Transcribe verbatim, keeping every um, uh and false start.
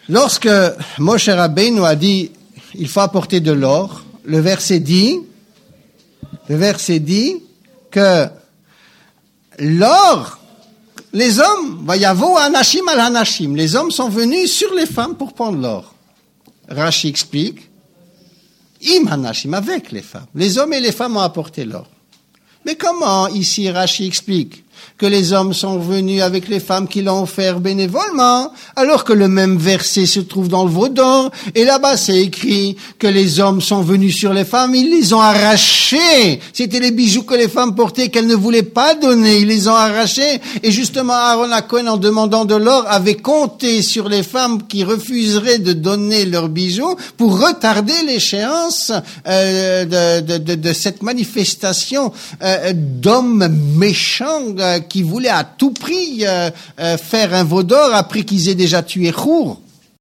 Lorsque Moshe Rabbeinu a dit il faut apporter de l'or, le verset dit, le verset dit que l'or, les hommes, vayavo anashim al hanashim, les hommes sont venus sur les femmes pour prendre l'or. Rashi explique, im hanashim, avec les femmes. Les hommes et les femmes ont apporté l'or. Mais comment ici Rashi explique que les hommes sont venus avec les femmes qui l'ont offert bénévolement, alors que le même verset se trouve dans le veau d'or, et là-bas c'est écrit que les hommes sont venus sur les femmes, ils les ont arrachés. C'était les bijoux que les femmes portaient qu'elles ne voulaient pas donner, ils les ont arrachés. Et justement Aaron HaKohen, en demandant de l'or, avait compté sur les femmes qui refuseraient de donner leurs bijoux pour retarder l'échéance euh, de, de, de, de cette manifestation euh, d'hommes méchants euh, qui voulaient à tout prix euh, euh, faire un veau d'or après qu'ils aient déjà tué Chour.